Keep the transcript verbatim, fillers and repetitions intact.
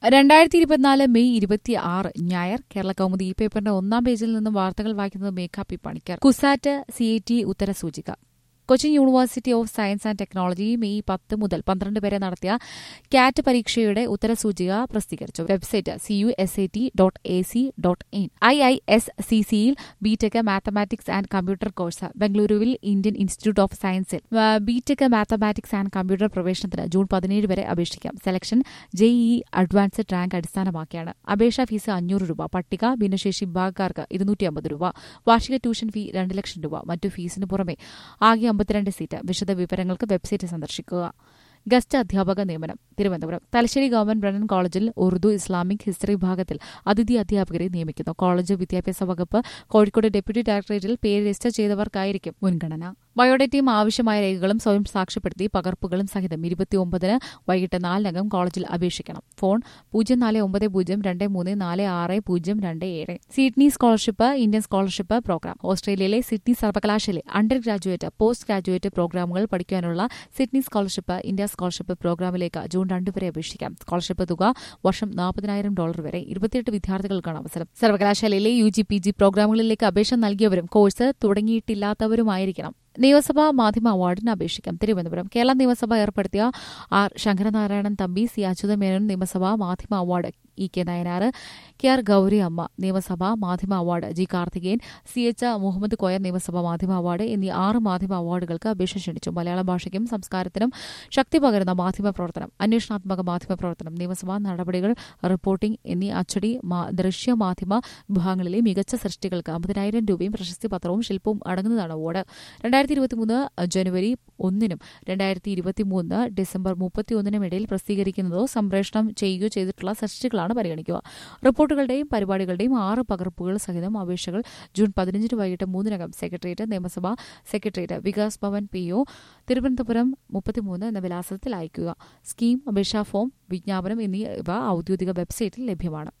രണ്ടായിരത്തി ഇരുപത്തിനാല് മെയ് ഇരുപത്തി ആറ് ഞായർ കേരള കൗമുദി ഈ പേപ്പറിന്റെ ഒന്നാം പേജിൽ നിന്നും വാർത്തകൾ വായിക്കുന്നത് Megha P Panicker. CUSAT C A T ഉത്തരസൂചിക. Cochin university of science and technology May പത്ത് മുതൽ പന്ത്രണ്ട് വരെ നടത്തിയ കാറ്റ് പരീക്ഷയുടെ ഉത്തരസൂചിക പ്രസിദ്ധീകരിച്ചു. Website C U S A T dot A C dot in. I I S C സിയിൽ BTech mathematics and computer course, ബംഗളൂരുവിൽ ഇന്ത്യൻ ഇൻസ്റ്റിറ്റ്യൂട്ട് ഓഫ് സയൻസിൽ ബിടെക് മാത്തമാറ്റിക്സ് ആൻഡ് കമ്പ്യൂട്ടർ പ്രവേശനത്തിന് ജൂൺ പതിനേഴ് വരെ അപേക്ഷിക്കാം. സെലക്ഷൻ ജെഇഇ അഡ്വാൻസ്ഡ് റാങ്ക് അടിസ്ഥാനമാക്കിയാണ്. അപേക്ഷാ fees അഞ്ഞൂറ് രൂപ. പട്ടിക ഭിന്നശേഷി വിഭാഗക്കാർക്ക് ഇരുന്നൂറ്റി അമ്പത് രൂപ. വാർഷിക ട്യൂഷൻ ഫീ രണ്ട് ലക്ഷം രൂപ. മറ്റു ഫീസിന് പുറമെ ആകെ അമ്പത്തിരണ്ട് സീറ്റ്. വിശദ വിവരങ്ങൾക്ക് വെബ്സൈറ്റ് സന്ദർശിക്കുക. ഗസ്റ്റ് അധ്യാപക നിയമനം. തിരുവനന്തപുരം തലശ്ശേരി ഗവൺമെന്റ് ബ്രണ്ണൻ കോളേജിൽ ഉറുദു ഇസ്ലാമിക് ഹിസ്റ്ററി വിഭാഗത്തിൽ അതിഥി അധ്യാപകരെ നിയമിക്കുന്നു. കോളേജ് വിദ്യാഭ്യാസ വകുപ്പ് കോഴിക്കോട് ഡെപ്യൂട്ടി ഡയറക്ടറേറ്റിൽ പേര് രജിസ്റ്റർ ചെയ്തവർക്കായിരിക്കും മുൻഗണന. ബയോഡേറ്റയും ആവശ്യമായ രേഖകളും സ്വയം സാക്ഷ്യപ്പെടുത്തി പകർപ്പുകളും സഹിതം ഇരുപത്തിയൊമ്പതിന് വൈകിട്ട് നാലിനകം കോളേജിൽ അപേക്ഷിക്കണം. ഫോൺ പൂജ്യം നാല് ഒമ്പത് പൂജ്യം രണ്ട് മൂന്ന് നാല് ആറ് പൂജ്യം രണ്ട് ഏഴ്. Sydney scholarship, Indian scholarship program. ഓസ്ട്രേലിയയിലെ സിഡ്നി സർവകലാശാലയിലെ അണ്ടർ ഗ്രാജുവേറ്റ്, പോസ്റ്റ് ഗ്രാജുവേറ്റ് പ്രോഗ്രാമുകൾ പഠിക്കാനുള്ള സിഡ്നി സ്കോളർഷിപ്പ്, ഇന്ത്യ സ്കോളർഷിപ്പ് പ്രോഗ്രാമിലേക്ക് ജൂൺ രണ്ട് വരെ അപേക്ഷിക്കാം. സ്കോളർഷിപ്പ് തുക വർഷം നാൽപ്പതിനായിരം ഡോളർ വരെ. ഇരുപത്തിയെട്ട് വിദ്യാർത്ഥികൾക്കാണ് അവസരം. സർവകലാശാലയിലെ യു ജി പി ജി പ്രോഗ്രാമുകളിലേക്ക് അപേക്ഷ നൽകിയവരും കോഴ്സ് തുടങ്ങിയിട്ടില്ലാത്തവരുമായിരിക്കണം. നിയമസഭാ മാധ്യമ അവാർഡിന് അപേക്ഷിക്കാം. തിരുവനന്തപുരം കേരള നിയമസഭ ഏർപ്പെടുത്തിയ ആർ ശങ്കരനാരായണൻ തമ്പി, സി അച്യുതമേനോൻ നിയമസഭാ മാധ്യമ award, E K Nayanar, K R Gouri Amma നിയമസഭാ മാധ്യമ award, G Karthikeyan, C H Muhammad Koya നിയമസഭാ മാധ്യമ അവാർഡ് എന്നീ ആറ് മാധ്യമ അവാർഡുകൾക്ക് അപേക്ഷ ക്ഷണിച്ചു. മലയാള ഭാഷയ്ക്കും സംസ്കാരത്തിനും ശക്തി പകരുന്ന മാധ്യമ പ്രവർത്തനം, അന്വേഷണാത്മക മാധ്യമ പ്രവർത്തനം, നിയമസഭാ നടപടികൾ, റിപ്പോർട്ടിംഗ് എന്നീ അച്ചടി ദൃശ്യ മാധ്യമ വിഭാഗങ്ങളിലെ മികച്ച സൃഷ്ടികൾക്ക് അമ്പതിനായിരം രൂപയും പ്രശസ്തി പത്രവും ശില്പവും അടങ്ങുന്നതാണ് അവാർഡ്. രണ്ടായിരത്തി ഇരുപത്തിമൂന്ന് ജനുവരി ഒന്നിനും രണ്ടായിരത്തി ഇരുപത്തിമൂന്ന് ഡിസംബർ മുപ്പത്തിയൊന്നിനും ഇടയിൽ പ്രസിദ്ധീകരിക്കുന്നതോ സംപ്രേഷണം ചെയ്യുകയോ ചെയ്തിട്ടുള്ള സൃഷ്ടികളാണ് പരിഗണിക്കുക. റിപ്പോർട്ടുകളുടെയും പരിപാടികളുടെയും ആറ് പകർപ്പുകൾ സഹിതം അപേക്ഷകൾ ജൂൺ പതിനഞ്ചിന് വൈകിട്ട് മൂന്നിനകം സെക്രട്ടേറിയറ്റ്, നിയമസഭാ secretariat, Vikas Bhavan, P O, Thiruvananthapuram മുപ്പത്തിമൂന്ന് എന്ന വിലാസത്തിൽ അയയ്ക്കുക. സ്കീം, അപേക്ഷാ ഫോം, വിജ്ഞാപനം എന്നിവ ഔദ്യോഗിക വെബ്സൈറ്റിൽ ലഭ്യമാണ്.